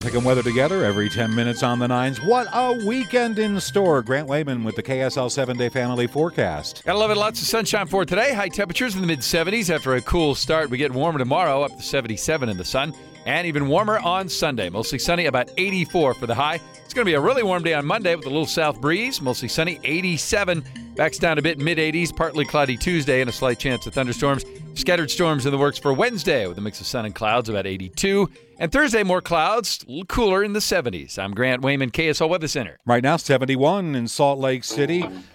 Traffic and weather together every 10 minutes on the nines. What a weekend in store. Grant Wayman with the KSL 7-day family forecast. Gotta love it. Lots of sunshine for today. High temperatures in the mid-70s after a cool start. We get warmer tomorrow, up to 77 in the sun. And even warmer on Sunday. Mostly sunny, about 84 for the high. It's going to be a really warm day on Monday with a little south breeze. Mostly sunny, 87. Backs down a bit, mid-80s. Partly cloudy Tuesday and a slight chance of thunderstorms. Scattered storms in the works for Wednesday with a mix of sun and clouds, about 82. And Thursday, more clouds, a little cooler in the 70s. I'm Grant Wayman, KSL Weather Center. Right now, 71 in Salt Lake City.